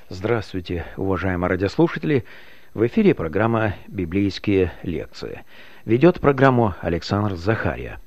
Здравствуйте, уважаемые радиослушатели! В эфире программа «Библейские лекции». Ведет программу Александр Захария.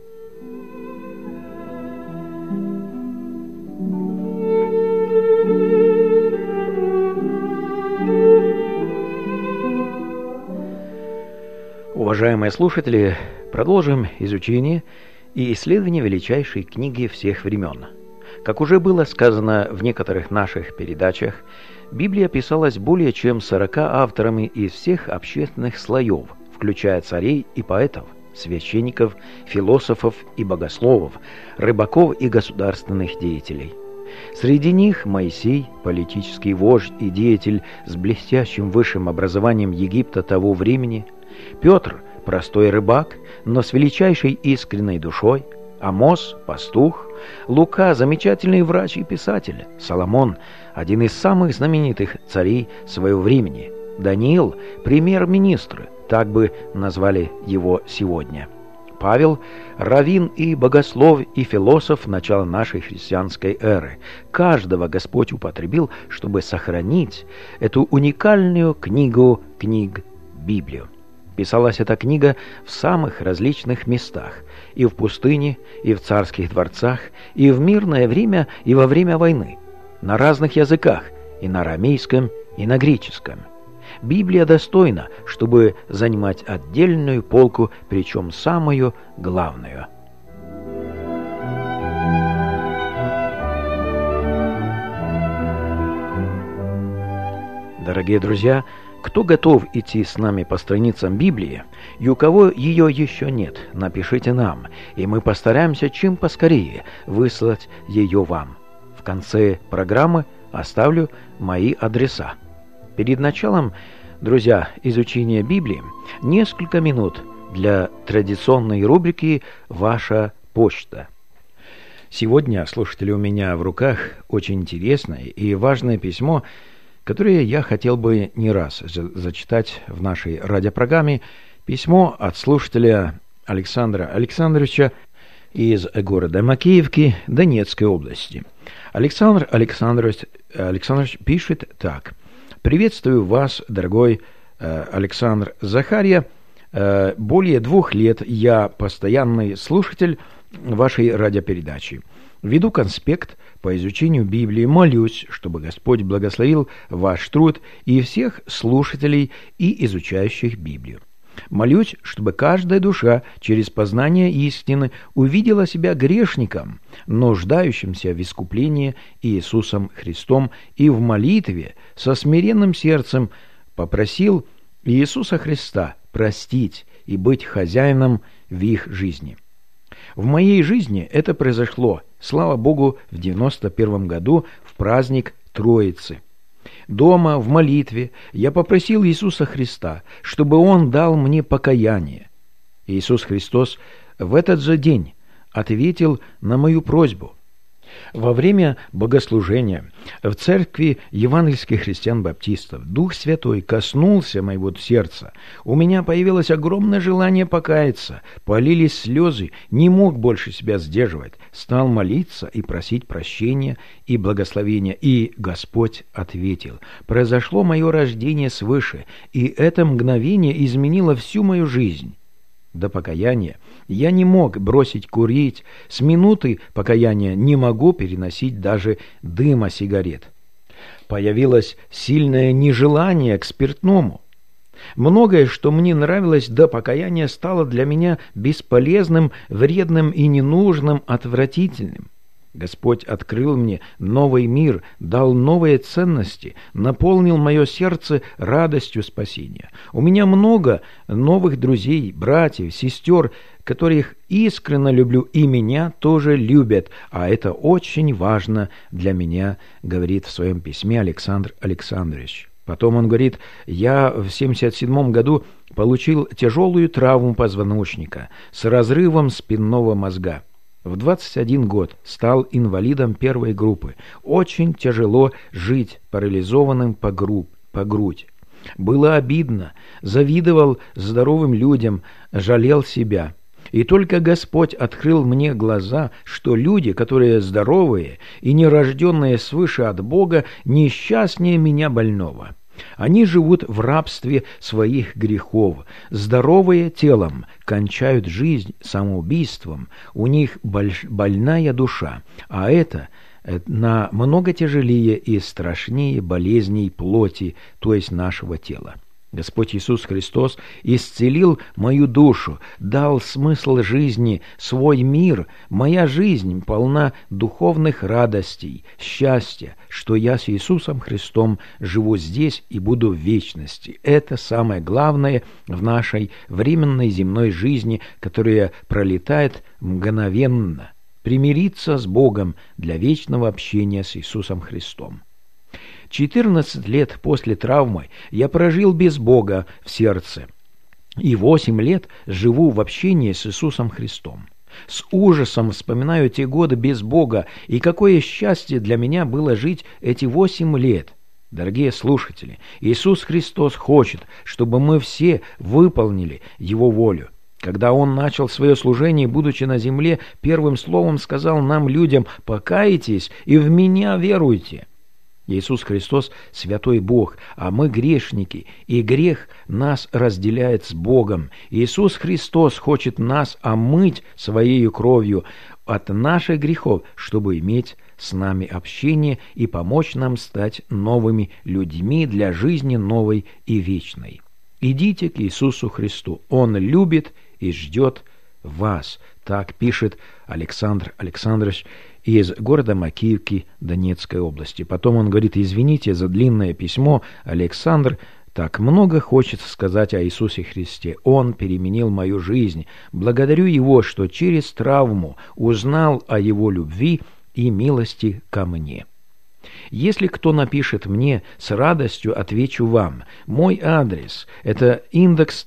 Уважаемые слушатели, продолжим изучение и исследование величайшей книги всех времен. Как уже было сказано в некоторых наших передачах, Библия писалась более чем 40 авторами из всех общественных слоев, включая царей и поэтов, священников, философов и богословов, рыбаков и государственных деятелей. Среди них Моисей, политический вождь и деятель с блестящим высшим образованием Египта того времени, Петр, простой рыбак, но с величайшей искренней душой, Амос, пастух, Лука, замечательный врач и писатель, Соломон, один из самых знаменитых царей своего времени, Даниил, премьер-министр, так бы назвали его сегодня, Павел, раввин и богослов и философ начала нашей христианской эры. Каждого Господь употребил, чтобы сохранить эту уникальную книгу книг Библию. Писалась эта книга в самых различных местах, и в пустыне, и в царских дворцах, и в мирное время, и во время войны, на разных языках, и на арамейском, и на греческом. Библия достойна, чтобы занимать отдельную полку, причем самую главную. Дорогие друзья, кто готов идти с нами по страницам Библии, и у кого ее еще нет, напишите нам, и мы постараемся чем поскорее выслать ее вам. В конце программы оставлю мои адреса. Перед началом, друзья, изучения Библии, несколько минут для традиционной рубрики «Ваша почта». Сегодня, слушатели, у меня в руках очень интересное и важное письмо, которое я хотел бы не раз зачитать в нашей радиопрограмме. Письмо от слушателя Александра Александровича из города Макеевки Донецкой области. Александр Александрович пишет так. «Приветствую вас, дорогой Александр Захария. Более 2 лет я постоянный слушатель вашей радиопередачи. Веду конспект по изучению Библии, молюсь, чтобы Господь благословил ваш труд и всех слушателей и изучающих Библию. Молюсь, чтобы каждая душа через познание истины увидела себя грешником, нуждающимся в искуплении Иисусом Христом, и в молитве со смиренным сердцем попросил Иисуса Христа простить и быть хозяином в их жизни. В моей жизни это произошло, слава Богу, в 91 году в праздник Троицы. Дома, в молитве, я попросил Иисуса Христа, чтобы Он дал мне покаяние. Иисус Христос в этот же день ответил на мою просьбу. Во время богослужения в церкви евангельских христиан-баптистов Дух Святой коснулся моего сердца. У меня появилось огромное желание покаяться, полились слезы, не мог больше себя сдерживать, стал молиться и просить прощения и благословения, и Господь ответил. Произошло мое рождение свыше, и это мгновение изменило всю мою жизнь. До покаяния я не мог бросить курить, с минуты покаяния не могу переносить даже дыма сигарет. Появилось сильное нежелание к спиртному. Многое, что мне нравилось до покаяния, стало для меня бесполезным, вредным и ненужным, отвратительным. Господь открыл мне новый мир, дал новые ценности, наполнил мое сердце радостью спасения. У меня много новых друзей, братьев, сестер, которых искренне люблю, и меня тоже любят, а это очень важно для меня, говорит в своем письме Александр Александрович. Потом он говорит, я в 1977 году получил тяжелую травму позвоночника с разрывом спинного мозга. В 21 год стал инвалидом 1 группы. Очень тяжело жить парализованным по грудь. Было обидно, завидовал здоровым людям, жалел себя. И только Господь открыл мне глаза, что люди, которые здоровые и нерожденные свыше от Бога, несчастнее меня больного. Они живут в рабстве своих грехов, здоровые телом, кончают жизнь самоубийством, у них больная душа, а это намного тяжелее и страшнее болезней плоти, то есть нашего тела. Господь Иисус Христос исцелил мою душу, дал смысл жизни, свой мир. Моя жизнь полна духовных радостей, счастья, что я с Иисусом Христом живу здесь и буду в вечности. Это самое главное в нашей временной земной жизни, которая пролетает мгновенно. Примириться с Богом для вечного общения с Иисусом Христом. 14 лет после травмы я прожил без Бога в сердце, и 8 лет живу в общении с Иисусом Христом. С ужасом вспоминаю те годы без Бога, и какое счастье для меня было жить эти 8 лет. Дорогие слушатели, Иисус Христос хочет, чтобы мы все выполнили Его волю. Когда Он начал свое служение, будучи на земле, первым словом сказал нам, людям: «Покайтесь и в Меня веруйте». Иисус Христос – святой Бог, а мы грешники, и грех нас разделяет с Богом. Иисус Христос хочет нас омыть Своею кровью от наших грехов, чтобы иметь с нами общение и помочь нам стать новыми людьми для жизни новой и вечной. Идите к Иисусу Христу, Он любит и ждет вас. Так пишет Александр Александрович из города Макеевки Донецкой области. Потом он говорит: извините за длинное письмо, Александр, так много хочется сказать о Иисусе Христе. Он переменил мою жизнь. Благодарю Его, что через травму узнал о Его любви и милости ко мне. Если кто напишет мне, с радостью отвечу вам. Мой адрес – это индекс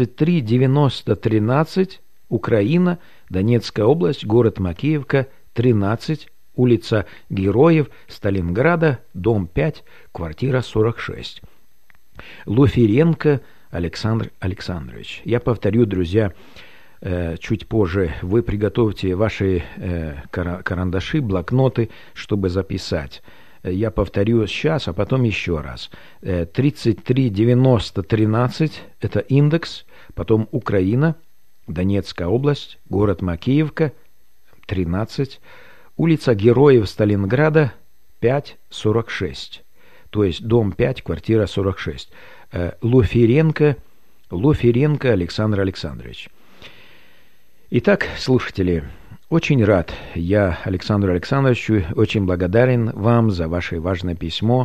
339013, Украина, Донецкая область, город Макеевка, 13, улица Героев, Сталинграда, дом 5, квартира 46. Луференко Александр Александрович. Я повторю, друзья, чуть позже вы приготовьте ваши карандаши, блокноты, чтобы записать. Я повторю сейчас, а потом еще раз. 339013 – это индекс, потом Украина, Донецкая область, город Макеевка, 13, улица Героев Сталинграда, 546, то есть дом 5, квартира 46. Луференко Александр Александрович. Итак, слушатели, очень рад я Александру Александровичу, очень благодарен вам за ваше важное письмо.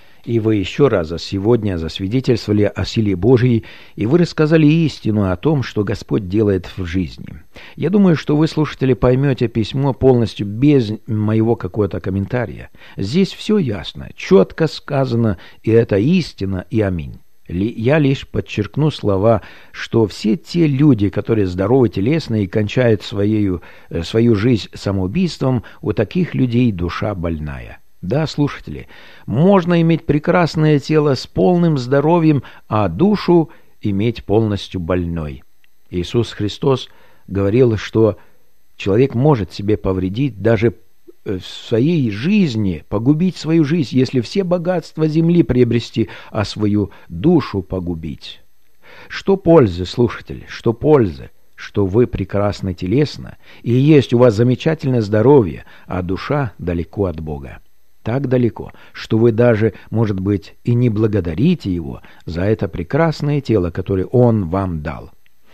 И вы еще раз сегодня засвидетельствовали о силе Божьей, и вы рассказали истину о том, что Господь делает в жизни. Я думаю, что вы, слушатели, поймете письмо полностью без моего какого-то комментария. Здесь все ясно, четко сказано, и это истина, и аминь. Я лишь подчеркну слова, что все те люди, которые здоровы телесно и кончают свою жизнь самоубийством, у таких людей душа больная. Да, слушатели, можно иметь прекрасное тело с полным здоровьем, а душу иметь полностью больной. Иисус Христос говорил, что человек может себе повредить даже в своей жизни, погубить свою жизнь, если все богатства земли приобрести, а свою душу погубить. Что пользы, слушатель, что пользы, что вы прекрасны телесно, и есть у вас замечательное здоровье, а душа далеко от Бога. Так далеко, что вы даже, может быть, и не благодарите Его за это прекрасное тело, которое Он вам дал.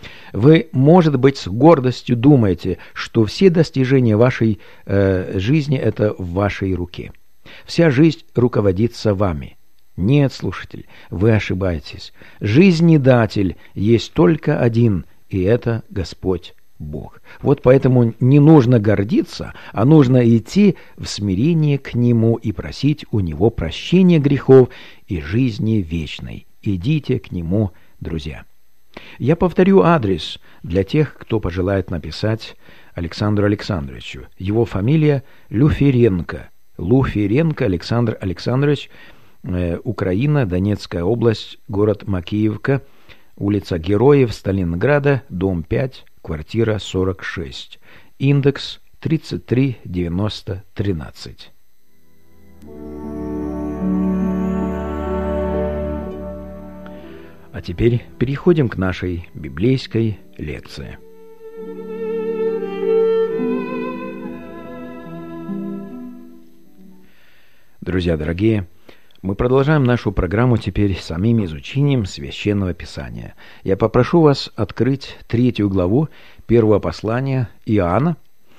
Вы, может быть, с гордостью думаете, что все достижения вашей жизни – это в вашей руке. Вся жизнь руководится вами. Нет, слушатель, вы ошибаетесь. Жизнедатель есть только один, и это Господь Бог. Вот поэтому не нужно гордиться, а нужно идти в смирение к Нему и просить у Него прощения грехов и жизни вечной. Идите к Нему, друзья. Я повторю адрес для тех, кто пожелает написать Александру Александровичу. Его фамилия Луференко. Луференко Александр Александрович, Украина, Донецкая область, город Макеевка, улица Героев Сталинграда, дом 5, квартира 46, индекс 339013. А теперь переходим к нашей библейской лекции. Друзья дорогие, мы продолжаем нашу программу теперь самим изучением Священного Писания. Я попрошу вас открыть 3 главу первого послания Иоанна.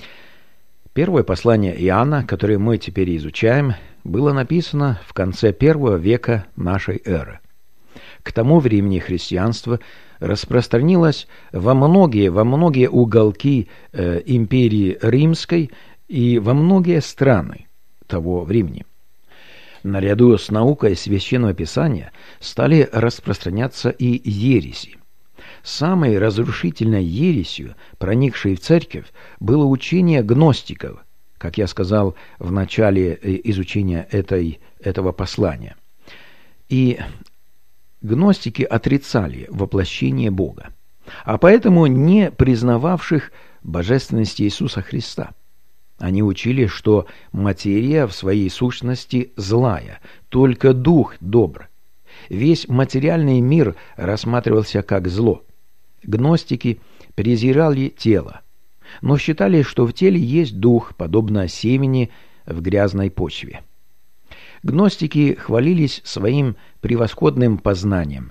Первое послание Иоанна, которое мы теперь изучаем, было написано в конце 1 века нашей эры. К тому времени христианство распространилось во многие уголки империи Римской и во многие страны того времени. Наряду с наукой Священного Писания стали распространяться и ереси. Самой разрушительной ересью, проникшей в церковь, было учение гностиков, как я сказал в начале изучения этого послания. И гностики отрицали воплощение Бога, а поэтому не признававших божественности Иисуса Христа. Они учили, что материя в своей сущности злая, только дух добр. Весь материальный мир рассматривался как зло. Гностики презирали тело, но считали, что в теле есть дух, подобно семени в грязной почве. Гностики хвалились своим превосходным познанием.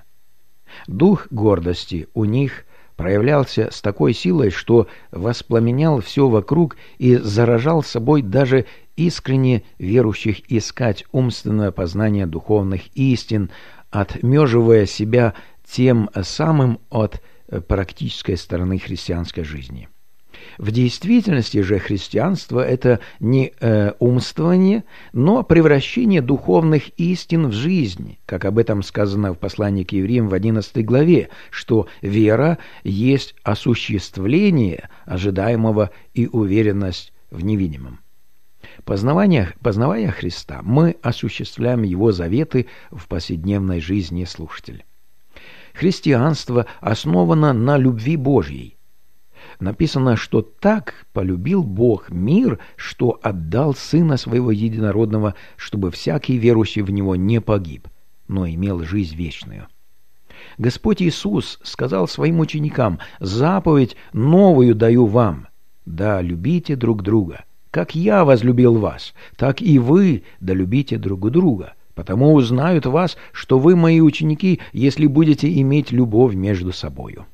Дух гордости у них проявлялся с такой силой, что воспламенял все вокруг и заражал собой даже искренне верующих искать умственное познание духовных истин, отмеживая себя тем самым от практической стороны христианской жизни. В действительности же христианство – это не умствование, но превращение духовных истин в жизнь, как об этом сказано в послании к евреям в 11 главе, что вера есть осуществление ожидаемого и уверенность в невидимом. Познавая Христа, мы осуществляем Его заветы в повседневной жизни слушателя. Христианство основано на любви Божьей. Написано, что так полюбил Бог мир, что отдал Сына Своего Единородного, чтобы всякий верующий в Него не погиб, но имел жизнь вечную. Господь Иисус сказал своим ученикам: «Заповедь новую даю вам, да любите друг друга. Как я возлюбил вас, так и вы да любите друг друга. Потому узнают вас, что вы мои ученики, если будете иметь любовь между собою».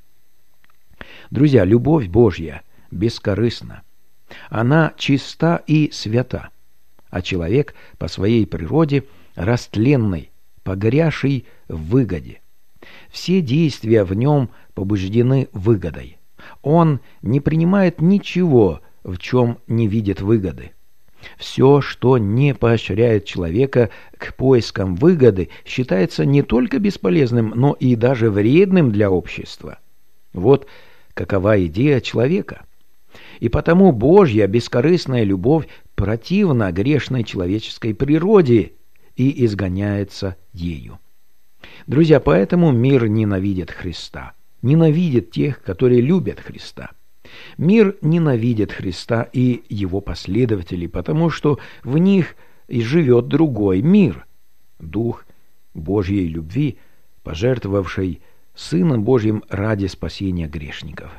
Друзья, любовь Божья бескорыстна. Она чиста и свята, а человек по своей природе растленный, погрязший в выгоде. Все действия в нем побуждены выгодой. Он не принимает ничего, в чем не видит выгоды. Все, что не поощряет человека к поискам выгоды, считается не только бесполезным, но и даже вредным для общества. Вот какова идея человека. И потому Божья бескорыстная любовь противна грешной человеческой природе и изгоняется ею. Друзья, поэтому мир ненавидит Христа, ненавидит тех, которые любят Христа. Мир ненавидит Христа и Его последователей, потому что в них и живет другой мир, Дух Божьей любви, пожертвовавший Сыном Божьим ради спасения грешников.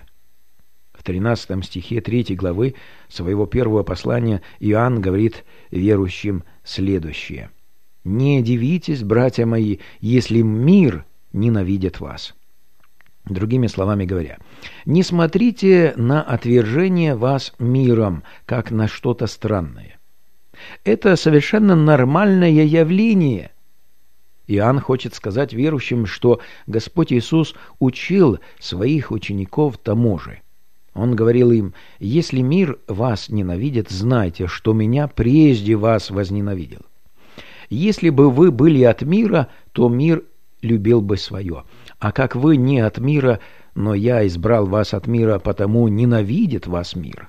В 13 стихе 3 главы своего первого послания Иоанн говорит верующим следующее: «Не дивитесь, братья мои, если мир ненавидит вас». Другими словами говоря, не смотрите на отвержение вас миром, как на что-то странное. Это совершенно нормальное явление. Иоанн хочет сказать верующим, что Господь Иисус учил своих учеников тому же. Он говорил им: «Если мир вас ненавидит, знайте, что меня прежде вас возненавидел. Если бы вы были от мира, то мир любил бы свое. А как вы не от мира, но я избрал вас от мира, потому ненавидит вас мир».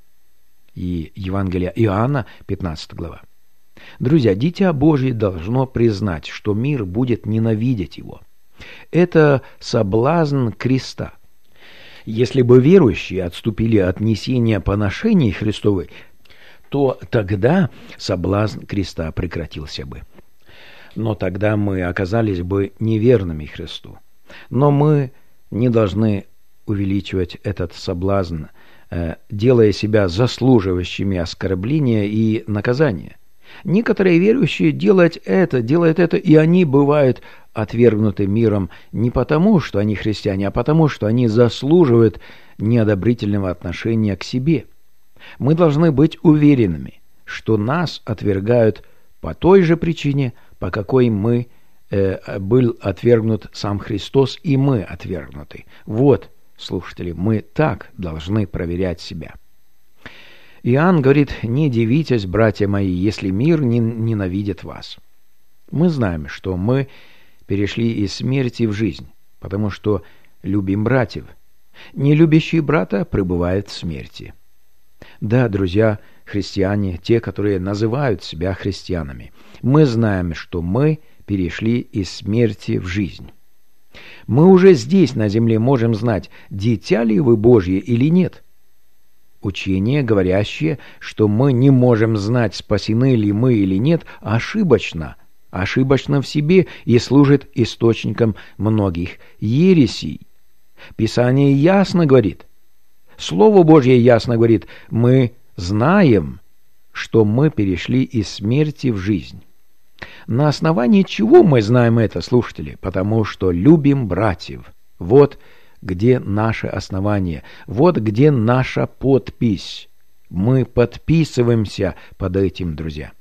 И Евангелие Иоанна, 15 глава. Друзья, Дитя Божие должно признать, что мир будет ненавидеть его. Это соблазн креста. Если бы верующие отступили от несения поношений Христовой, то тогда соблазн креста прекратился бы. Но тогда мы оказались бы неверными Христу. Но мы не должны увеличивать этот соблазн, делая себя заслуживающими оскорбления и наказания. Некоторые верующие делают это, и они бывают отвергнуты миром не потому, что они христиане, а потому, что они заслуживают неодобрительного отношения к себе. Мы должны быть уверенными, что нас отвергают по той же причине, по какой был отвергнут сам Христос, и мы отвергнуты. Вот, слушатели, мы так должны проверять себя. Иоанн говорит: «Не дивитесь, братья мои, если мир ненавидит вас». Мы знаем, что мы перешли из смерти в жизнь, потому что любим братьев. Не любящий брата пребывает в смерти. Да, друзья, христиане, те, которые называют себя христианами, мы знаем, что мы перешли из смерти в жизнь. Мы уже здесь, на земле, можем знать, дитя ли вы Божье или нет. Учение, говорящее, что мы не можем знать, спасены ли мы или нет, ошибочно в себе и служит источником многих ересей. Писание ясно говорит, Слово Божье ясно говорит, мы знаем, что мы перешли из смерти в жизнь. На основании чего мы знаем это, слушатели? Потому что любим братьев. Вот где наше основание, вот где наша подпись. Мы подписываемся под этим, друзья.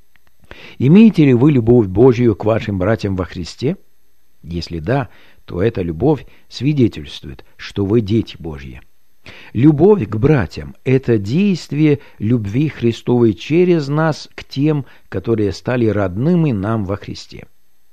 Имеете ли вы любовь Божью к вашим братьям во Христе? Если да, то эта любовь свидетельствует, что вы дети Божьи. Любовь к братьям – это действие любви Христовой через нас к тем, которые стали родными нам во Христе.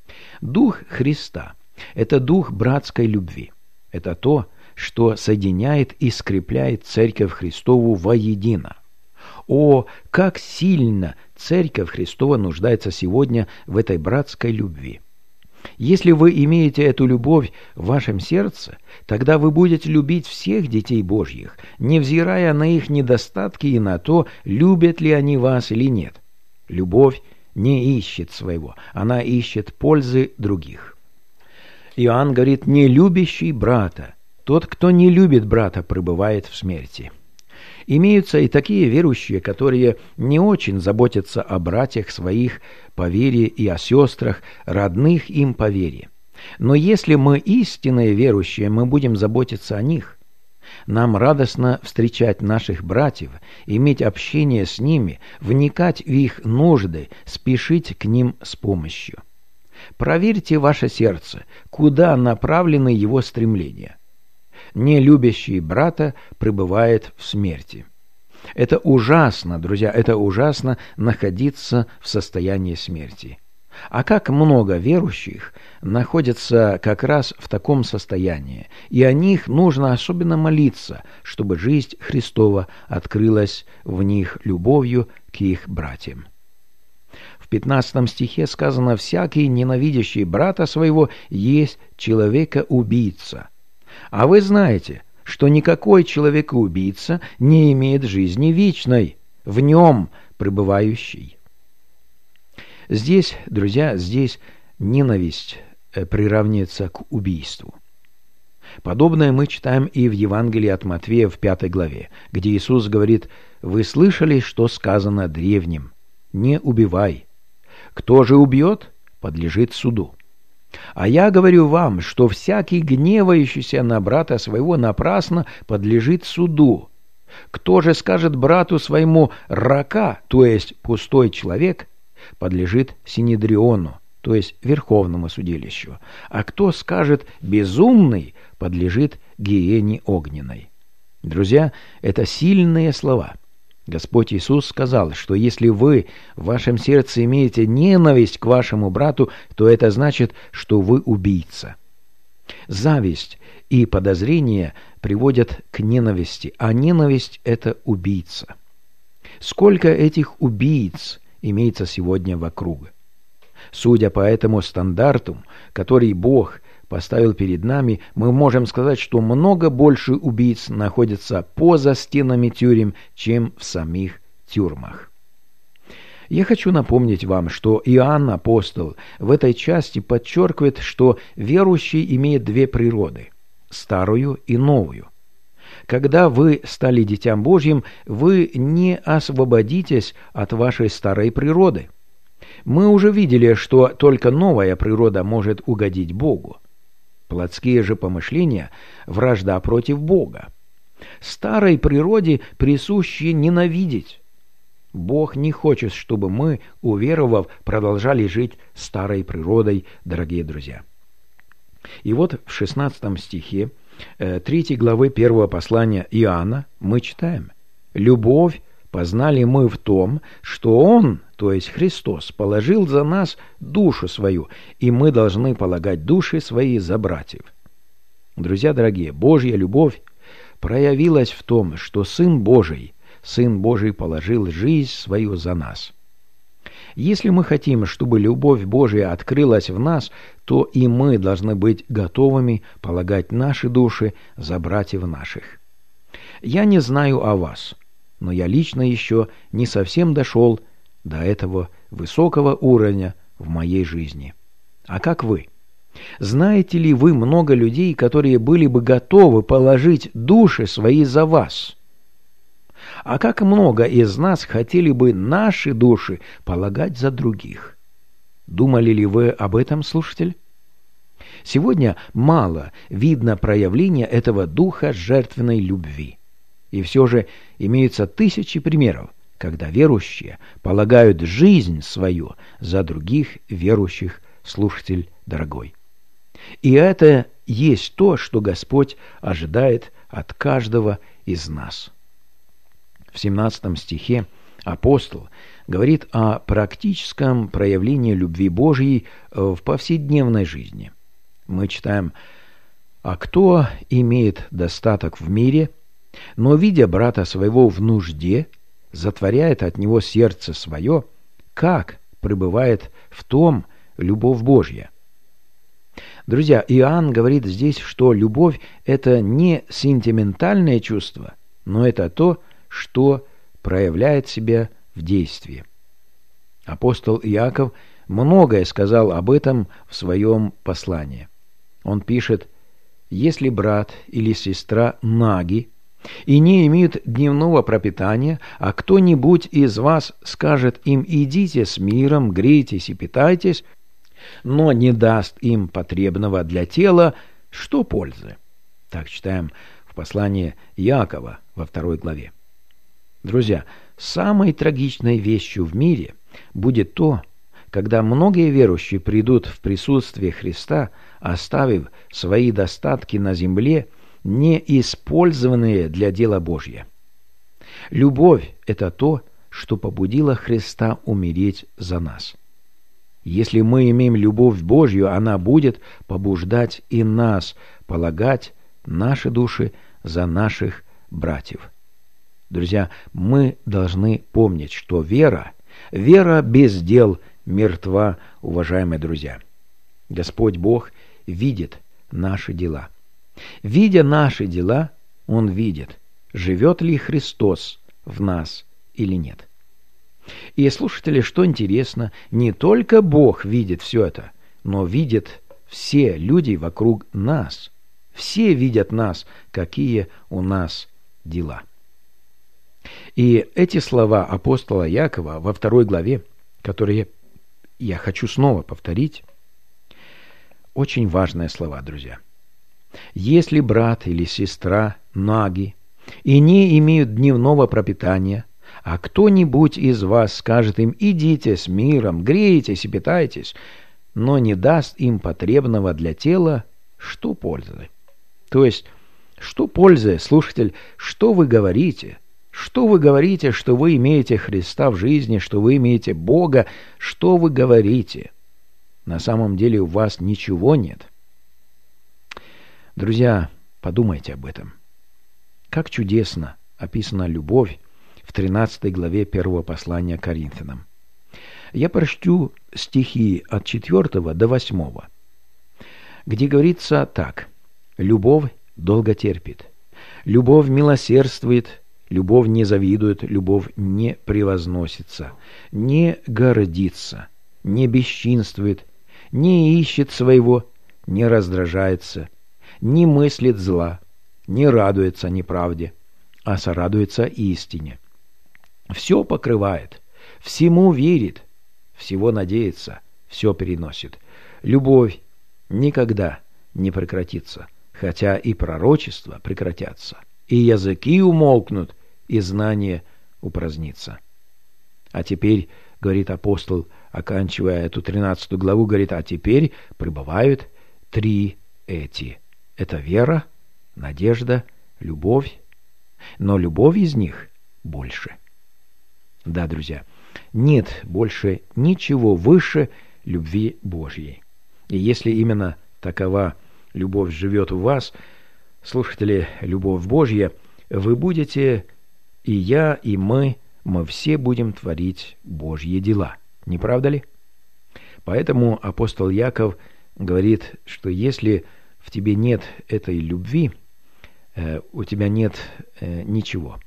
Дух Христа – это дух братской любви. Это то, что соединяет и скрепляет Церковь Христову воедино. О, как сильно Церковь Христова нуждается сегодня в этой братской любви! Если вы имеете эту любовь в вашем сердце, тогда вы будете любить всех детей Божьих, невзирая на их недостатки и на то, любят ли они вас или нет. Любовь не ищет своего, она ищет пользы других. Иоанн говорит: «Не любящий брата, тот, кто не любит брата, пребывает в смерти». Имеются и такие верующие, которые не очень заботятся о братьях своих по вере и о сестрах, родных им по вере. Но если мы истинные верующие, мы будем заботиться о них. Нам радостно встречать наших братьев, иметь общение с ними, вникать в их нужды, спешить к ним с помощью. Проверьте ваше сердце, куда направлены его стремления. Не любящий брата пребывает в смерти. Это ужасно, друзья, это ужасно находиться в состоянии смерти. А как много верующих находятся как раз в таком состоянии, и о них нужно особенно молиться, чтобы жизнь Христова открылась в них любовью к их братьям. В 15 стихе сказано: «Всякий, ненавидящий брата своего, есть человека-убийца». А вы знаете, что никакой человек-убийца не имеет жизни вечной, в нем пребывающей. Здесь, друзья, ненависть приравнивается к убийству. Подобное мы читаем и в Евангелии от Матфея в 5 главе, где Иисус говорит: «Вы слышали, что сказано древним: не убивай. Кто же убьет, подлежит суду. А я говорю вам, что всякий, гневающийся на брата своего, напрасно подлежит суду. Кто же скажет брату своему рака, то есть пустой человек, подлежит синедриону, то есть верховному судилищу. А кто скажет безумный, подлежит гиене огненной». Друзья, это сильные слова. Господь Иисус сказал, что если вы в вашем сердце имеете ненависть к вашему брату, то это значит, что вы убийца. Зависть и подозрение приводят к ненависти, а ненависть – это убийца. Сколько этих убийц имеется сегодня вокруг? Судя по этому стандарту, который Бог поставил перед нами, мы можем сказать, что много больше убийц находятся поза стенами тюрем, чем в самих тюрьмах. Я хочу напомнить вам, что Иоанн Апостол в этой части подчеркивает, что верующий имеет две природы – старую и новую. Когда вы стали Дитям Божьим, вы не освободитесь от вашей старой природы. Мы уже видели, что только новая природа может угодить Богу. Плотские же помышления – вражда против Бога. Старой природе присуще ненавидеть. Бог не хочет, чтобы мы, уверовав, продолжали жить старой природой, дорогие друзья. И вот в 16 стихе 3 главы 1 послания Иоанна мы читаем: «Любовь познали мы в том, что Он, то есть Христос, положил за нас душу свою, и мы должны полагать души свои за братьев». Друзья дорогие, Божья любовь проявилась в том, что Сын Божий положил жизнь свою за нас. Если мы хотим, чтобы любовь Божья открылась в нас, то и мы должны быть готовыми полагать наши души за братьев наших. Я не знаю о вас, но я лично еще не совсем дошел до этого высокого уровня в моей жизни. А как вы? Знаете ли вы много людей, которые были бы готовы положить души свои за вас? А как много из нас хотели бы наши души полагать за других? Думали ли вы об этом, слушатель? Сегодня мало видно проявления этого духа жертвенной любви. И все же имеются тысячи примеров, когда верующие полагают жизнь свою за других верующих, слушатель дорогой. И это есть то, что Господь ожидает от каждого из нас. В 17 стихе апостол говорит о практическом проявлении любви Божьей в повседневной жизни. Мы читаем: «А кто имеет достаток в мире, но, видя брата своего в нужде, затворяет от него сердце свое, как пребывает в том любовь Божья?» Друзья, Иоанн говорит здесь, что любовь – это не сентиментальное чувство, но это то, что проявляет себя в действии. Апостол Иаков многое сказал об этом в своем послании. Он пишет: «Если брат или сестра наги и не имеют дневного пропитания, а кто-нибудь из вас скажет им: идите с миром, грейтесь и питайтесь, но не даст им потребного для тела, что пользы?» Так читаем в послании Иакова во 2 главе. Друзья, самой трагичной вещью в мире будет то, когда многие верующие придут в присутствие Христа, оставив свои достатки на земле, не использованные для дела Божьего. Любовь – это то, что побудило Христа умереть за нас. Если мы имеем любовь Божью, она будет побуждать и нас полагать наши души за наших братьев. Друзья, мы должны помнить, что вера без дел мертва, уважаемые друзья. Господь Бог видит наши дела. Видя наши дела, Он видит, живет ли Христос в нас или нет. И, слушатели, что интересно, не только Бог видит все это, но видят все люди вокруг нас. Все видят нас, какие у нас дела. И эти слова апостола Иакова во 2 главе, которые я хочу снова повторить, очень важные слова, друзья. «Если брат или сестра наги и не имеют дневного пропитания, а кто-нибудь из вас скажет им: идите с миром, грейтесь и питайтесь, но не даст им потребного для тела, что пользы?» То есть, что пользы, слушатель, что вы говорите? Что вы говорите, что вы имеете Христа в жизни, что вы имеете Бога? Что вы говорите? На самом деле у вас ничего нет. Друзья, подумайте об этом. Как чудесно описана любовь в 13 главе 1 послания Коринфянам. Я прочту стихи от 4 до 8. где говорится так: «Любовь долго терпит, любовь милосердствует, любовь не завидует, любовь не превозносится, не гордится, не бесчинствует, не ищет своего, не раздражается, не мыслит зла, не радуется неправде, а сорадуется истине. Все покрывает, всему верит, всего надеется, все переносит. Любовь никогда не прекратится, хотя и пророчества прекратятся, и языки умолкнут, и знание упразднится». А теперь, говорит апостол, оканчивая эту 13 главу, говорит, а теперь пребывают три эти. Это вера, надежда, любовь. Но любовь из них больше. Да, друзья, нет больше ничего выше любви Божьей. И если именно такова любовь живет в вас, слушатели, любовь Божья, вы будете, и я, и мы все будем творить Божьи дела. Не правда ли? Поэтому апостол Яков говорит, что если в тебе нет этой любви, у тебя нет ничего.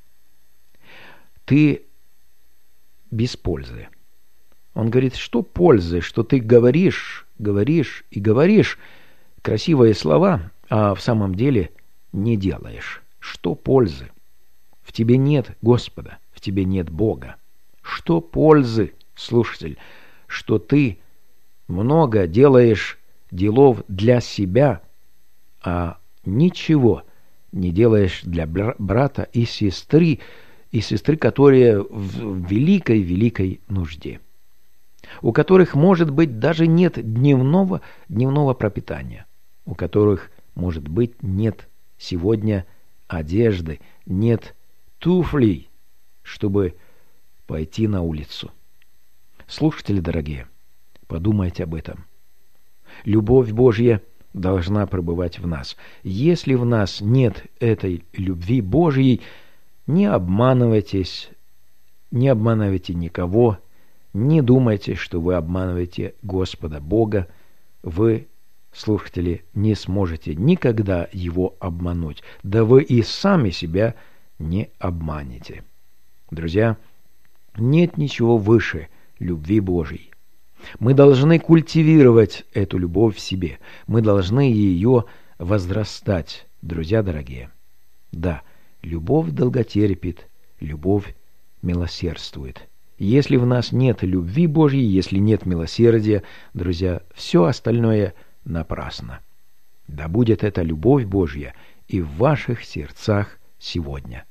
Ты без пользы. Он говорит, что пользы, что ты говоришь и говоришь красивые слова, а в самом деле не делаешь. Что пользы? В тебе нет Господа, в тебе нет Бога. Что пользы, слушатель, что ты много делаешь делов для себя, а ничего не делаешь для брата и сестры, которые в великой нужде, у которых, может быть, даже нет дневного пропитания, у которых, может быть, нет сегодня одежды, нет туфлей, чтобы пойти на улицу. Слушатели дорогие, подумайте об этом. Любовь Божья должна пребывать в нас. Если в нас нет этой любви Божьей, не обманывайтесь, не обманывайте никого, не думайте, что вы обманываете Господа Бога. Вы, слушатели, не сможете никогда Его обмануть. Да вы и сами себя не обманете. Друзья, нет ничего выше любви Божьей. Мы должны культивировать эту любовь в себе. Мы должны ее возрастать, друзья дорогие. Да, любовь долготерпит, любовь милосердствует. Если в нас нет любви Божьей, если нет милосердия, друзья, все остальное напрасно. Да будет эта любовь Божья и в ваших сердцах сегодня.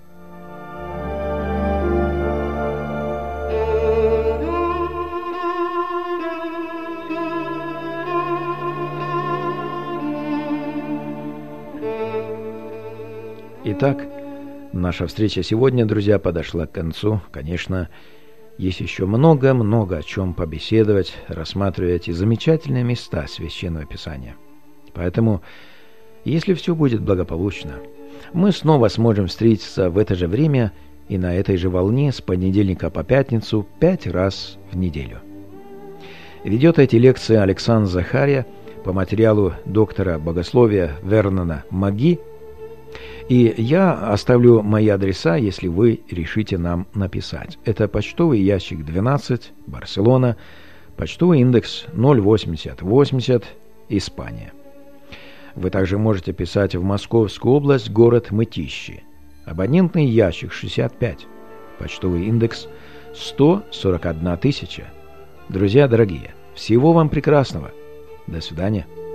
Итак, наша встреча сегодня, друзья, подошла к концу. Конечно, есть еще много о чем побеседовать, рассматривая эти замечательные места Священного Писания. Поэтому, если все будет благополучно, мы снова сможем встретиться в это же время и на этой же волне с понедельника по пятницу 5 раз в неделю. Ведет эти лекции Александр Захария по материалу доктора богословия Вернона Маги. И я оставлю мои адреса, если вы решите нам написать. Это почтовый ящик 12, Барселона, почтовый индекс 08080, Испания. Вы также можете писать в Московскую область, город Мытищи. Абонентный ящик 65, почтовый индекс 141 000. Друзья дорогие, всего вам прекрасного. До свидания.